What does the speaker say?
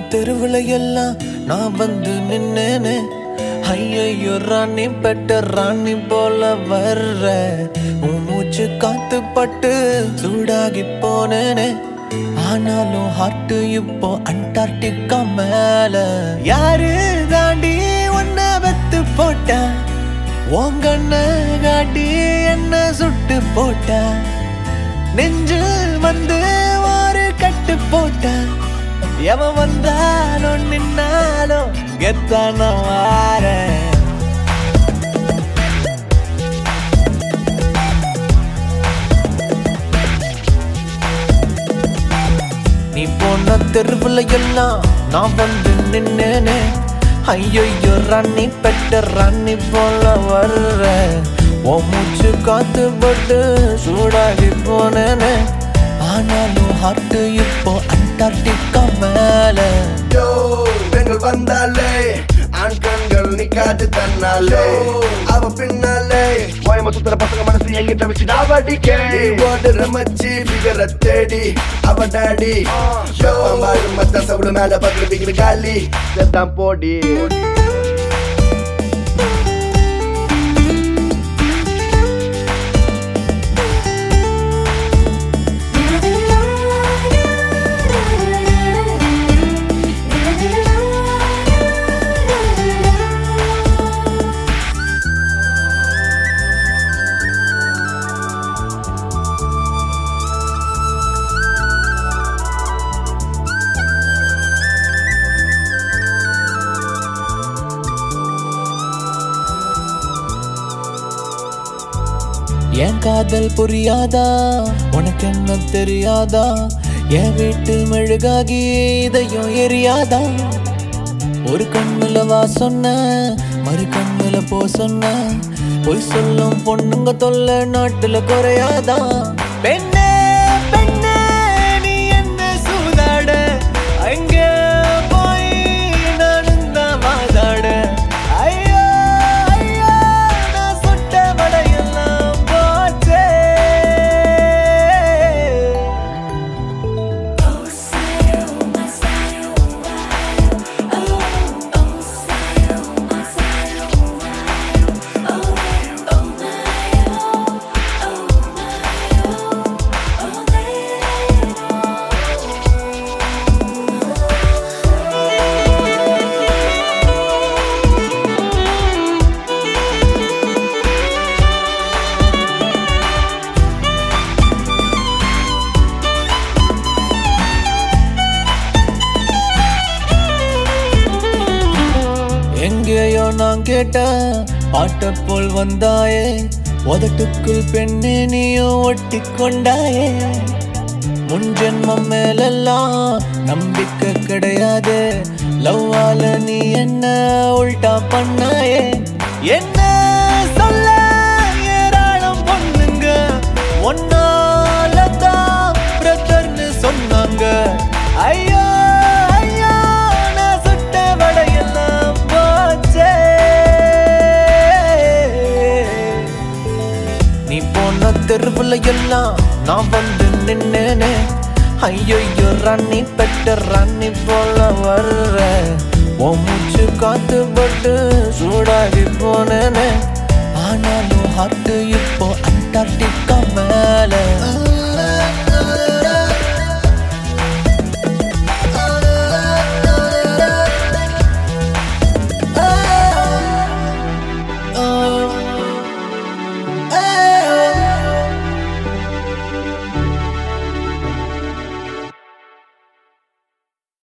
தெருவுல எல்லாம் நான் வந்து நின்னேனே. ஐயோ ராணி பெட்ட ராணி போல வர்ற உன் மூச்சு காத்து பட்டு சூடாகி போனேனே. ஆனாலும் ஹார்ட் இப்போ அண்டார்டிகா மேல. யாரு தாண்டி உன்னை வெத்து போட்ட, உங்கண்ண காட்டி என்ன சுட்டு போட்ட, நெஞ்சில் வந்து ஒரு கட்டு போட்ட. எவன் வந்தாலும் நின்னாலும் கெத்தான வாரேன். நீ போன தெருவுல எல்லாம் நான் வந்து நின்னேனே. ஐயோ ராணி பெட்ட ராணி போல வர்ற உன் மூச்சு காத்து பட்டு சூடாகி போனேனே. ஆனாலும் ஹார்ட் இப்போ அண்டார்டிகா மேல. பெண்கள் வந்தாலே ஆண் கண்கள் நிக்காது தன்னாலே. அவ பின்னாலே ஓயம சுத்துற பசங்க மனசு எங்கிட்ட வச்சு நாவடிக்கே. ஓடுற மச்சி பிகர தேடி அவ டாடி பாடும் மத்த சவுடு மேல பக்கத்து பிகிற காலி செத்தான் போடி. என் காதல் புரியாதா, உனக்கு என்ன தெரியாதா, என் வீட்டு மெழுகாகி இதையும் எரியாதா. ஒரு கண்ணுல வா சொன்ன, மறு கண்ணுல போ சொன்ன, பொய் சொல்லும் பொண்ணுங்க தொல்லை நாட்டுல குறையாதா. பெண்ணே பெண்ணே நீ என்ன சூதாட, அங்க போய் நானும் தான் வாதாட. எங்கேயோ நான் கேட்ட பாட்ட போல் வந்தாயே, உதட்டுக்குள் பெண்ணே நீயும் ஒட்டி கொண்டாயே. முன் ஜென்மம் மேலெல்லாம் நம்பிக்கை கிடையாது, லவ்வால நீ என்ன உல்டா பண்ணாயே. என்ன சொல்ல ஏராளம் பொண்ணுங்க ஒன்னாலதான் பிரதர்னு சொன்னாங்க. ஐயோ ஐயோ நான் சுட்ட வடையெல்லாம் போச்சே. நீ போன தெருவுல எல்லாம் நான் வந்து நின்னேனே. ஐயோ ராணி பெட்ட ராணி போல வர்ற உன் மூச்சு காத்து பட்டு சூடாகி போனேனே. ஆனாலும் ஹார்ட் இப்போ அண்டார்டிகா மேல.